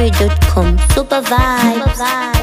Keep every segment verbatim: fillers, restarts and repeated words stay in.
zambiwe dot com. Super vibes.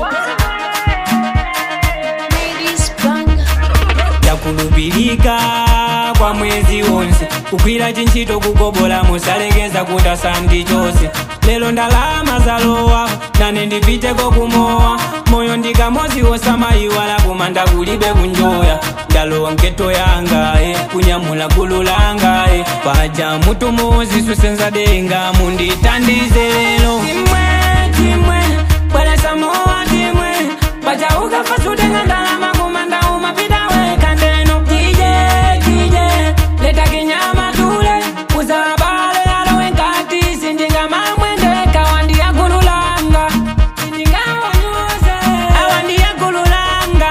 Yakulubirika kwa mwezi wonse kukwira chinchito kugobola musalekeza kutasa ndi chose lelo ndalama zalowa nane ndipiteko kumowa moyo ndikamozi osamayiwala kumanda kulibe kunjoya ndalowa nketo yanga e kunyamula gulu langa e paja mutu mozi susenza denga munditandize lelo timwe timwe bwelesa mowa timwe paja ukafasudenga ndalama kumanda umapita wekandeno tije tije leta kinyama tule uzabale alo enkati sindinga mamwendeka wandi ya gululanga sindinga wanyuze awandi ya gululanga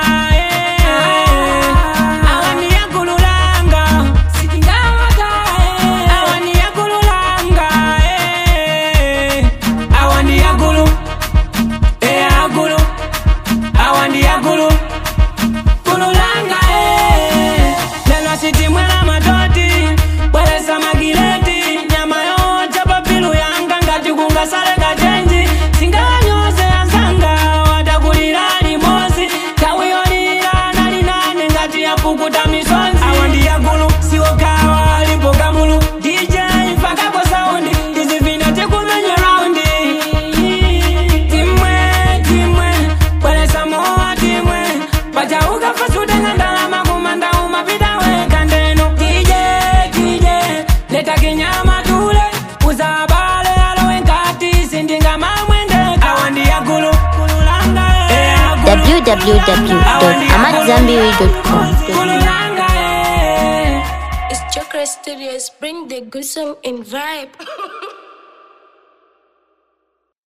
awandi ya gululanga sindinga wakae awandi ya gululanga awandi ya gulu eh agulu awandi ya gulu gululanga eh lelo siti mwela matoti bwelesa magileti nyama yote papilu yanga ngati kungasale chenji singanyose ansanga watakulira limozi tawiyolira nalinane ngati yapukuta misonzi awandi ya gulu siwokawa alipo kamulu D J mfakapo saundi tizivina tikumenya raundi timwe timwe bwelesa mowa timwe paja ukafasudenga ndalama kumanda umapita wekandeno tije tije leta kinyama tule uzabale alo enkati sindinga mamwendeka awandi ya gulu kululanga w w w dot amat zambiwe dot com. kululanga It's Chakra Studios, bring the good song and vibe.